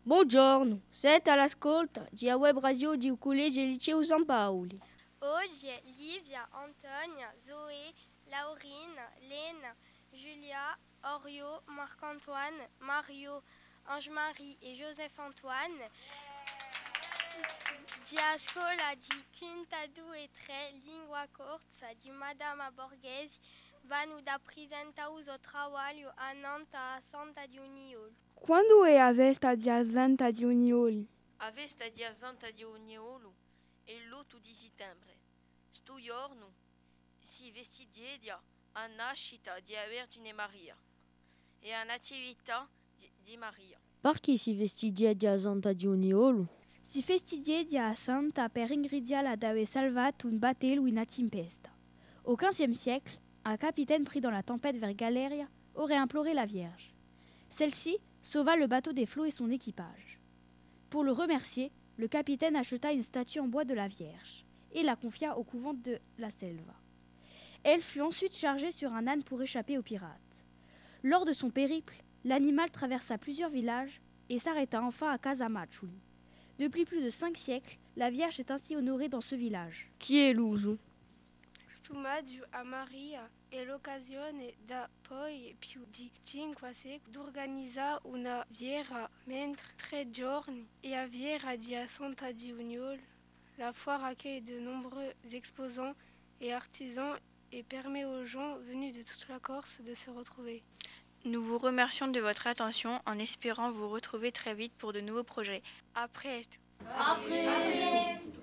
Buongiorno, siete all'ascolto di Web Radio di Collegio Liceo San Paoli. Oggi Livia, Antonia, Zoé, Laurine, Lene, Julia, Orio, Marc-Antoine, Mario, Ange-Marie et Joseph-Antoine di scuola di Quinta Due Tre Lingua Corsa di Madama Borghesi vanno da presentare il trabalho a Nantes a Santa di Uniolo. Quando è a festa di Santa di Uniolo? A festa di Santa di Uniolo è l'8 di settembre. Sto giorno si festeggia a nascita di Vergine Maria e a natività di Maria. Perché si festeggia a Santa di Uniolo? Si festeggia a Santa per ingridiare d'ave salvato un battello in una tempesta. Au XVe siècle, un capitaine pris dans la tempête vers Galéria aurait imploré la Vierge. Celle-ci sauva le bateau des flots et son équipage. Pour le remercier, le capitaine acheta une statue en bois de la Vierge et la confia au couvent de la Selva. Elle fut ensuite chargée sur un âne pour échapper aux pirates. Lors de son périple, l'animal traversa plusieurs villages et s'arrêta enfin à Casamacciuli. Depuis plus de 5 siècles, la Vierge est ainsi honorée dans ce village. Chi è l'uso? Stumaggio a Maria è l'occasione da poi più di 5 secoli d'organizzare una fiera, mentre 3 giorni e a fiera di Santa di Uniolo. La foire accueille de nombreux exposants et artisans et permet aux gens venus de toute la Corse de se retrouver. Nous vous remercions de votre attention en espérant vous retrouver très vite pour de nouveaux projets. A presto! A presto!